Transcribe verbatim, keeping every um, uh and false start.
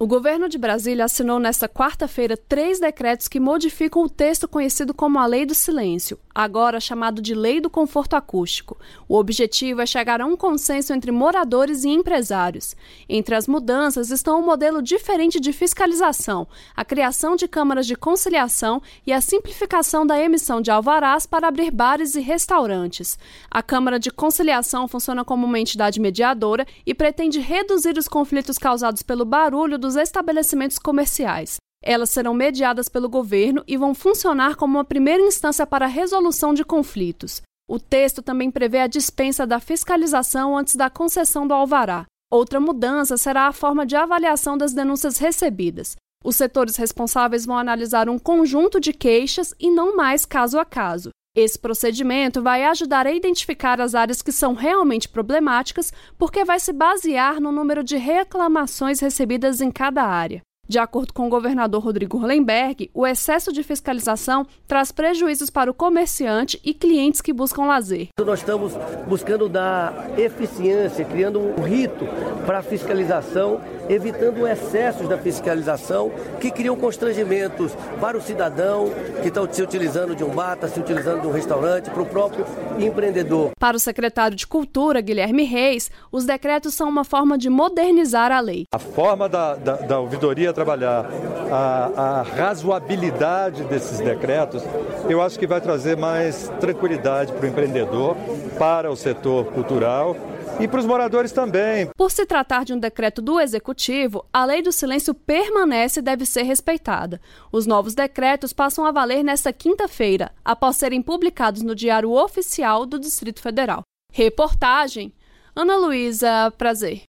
O governo de Brasília assinou nesta quarta-feira três decretos que modificam o texto conhecido como a Lei do Silêncio, agora chamado de Lei do Conforto Acústico. O objetivo é chegar a um consenso entre moradores e empresários. Entre as mudanças estão um modelo diferente de fiscalização, a criação de câmaras de conciliação e a simplificação da emissão de alvarás para abrir bares e restaurantes. A Câmara de Conciliação funciona como uma entidade mediadora e pretende reduzir os conflitos causados pelo barulho dos estabelecimentos comerciais. Elas serão mediadas pelo governo e vão funcionar como uma primeira instância para a resolução de conflitos. O texto também prevê a dispensa da fiscalização antes da concessão do alvará. Outra mudança será a forma de avaliação das denúncias recebidas. Os setores responsáveis vão analisar um conjunto de queixas e não mais caso a caso. Esse procedimento vai ajudar a identificar as áreas que são realmente problemáticas, porque vai se basear no número de reclamações recebidas em cada área. De acordo com o governador Rodrigo Hollenberg, o excesso de fiscalização traz prejuízos para o comerciante e clientes que buscam lazer. Nós estamos buscando dar eficiência, criando um rito para a fiscalização, evitando excessos da fiscalização que criam constrangimentos para o cidadão que está se utilizando de um bar, está se utilizando de um restaurante, para o próprio empreendedor. Para o secretário de Cultura, Guilherme Reis, os decretos são uma forma de modernizar a lei. A forma da, da, da ouvidoria trabalhar a, a razoabilidade desses decretos, eu acho que vai trazer mais tranquilidade para o empreendedor, para o setor cultural e para os moradores também. Por se tratar de um decreto do Executivo, a Lei do Silêncio permanece e deve ser respeitada. Os novos decretos passam a valer nesta quinta-feira, após serem publicados no Diário Oficial do Distrito Federal. Reportagem: Ana Luísa Prazer.